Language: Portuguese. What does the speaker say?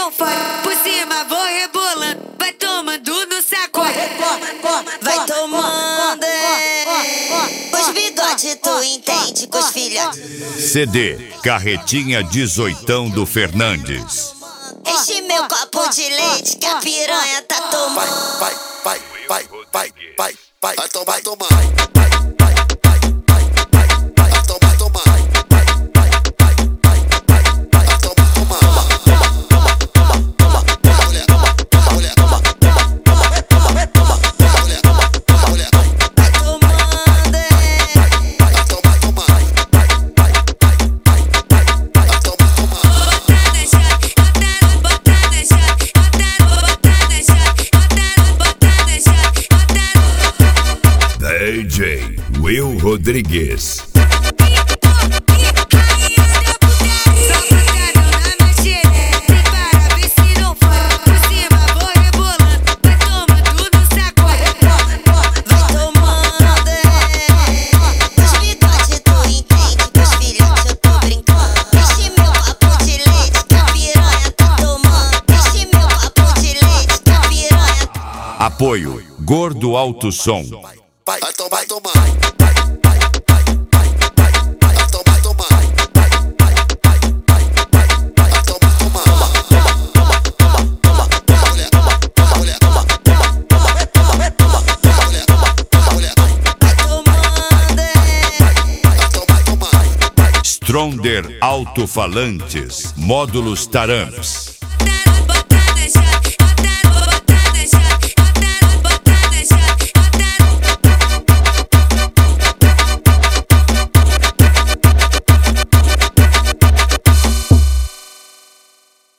não fode. Por cima vou rebolando, vai tomando no sacode. Vai tomando, os bigode tu entende com os filhotes. CD Carretinha 18 do Fernandes. Enche meu copo de leite que a piranha tá tomando. Vai tomar. DJ Will Rodrigues. Apoio Gordo Alto Som. Vai tomar. Stronder Alto-Falantes, módulos Taramps.